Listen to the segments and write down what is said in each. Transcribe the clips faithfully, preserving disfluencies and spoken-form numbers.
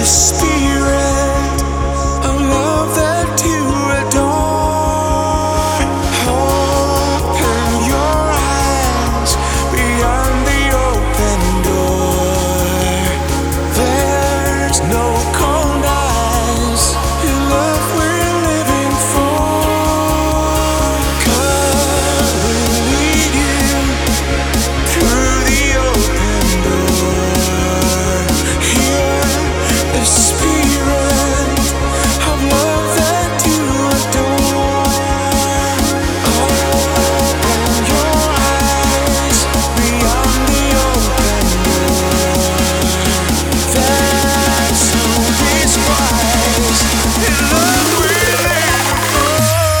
spirit of love that you adore. Open your eyes beyond the open door. There's no cold eyes in love we're living for. God will lead you through the open door. Hear the spirit of love that you adore. Open your eyes beyond the open door. That's who is wise in love we're living for.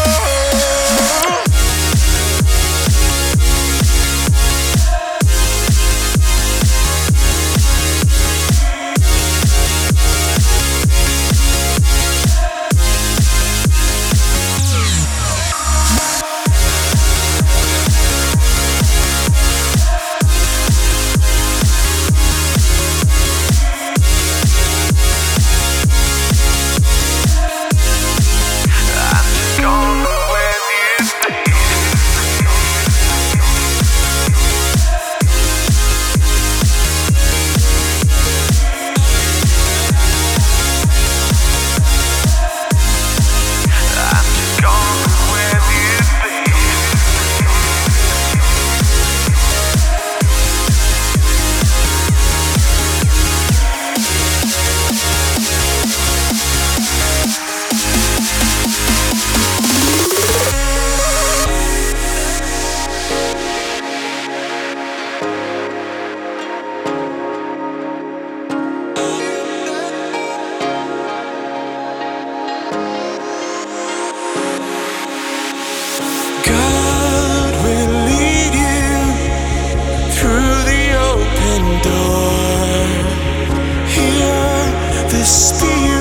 God will lead you through the open door. Hear the spirit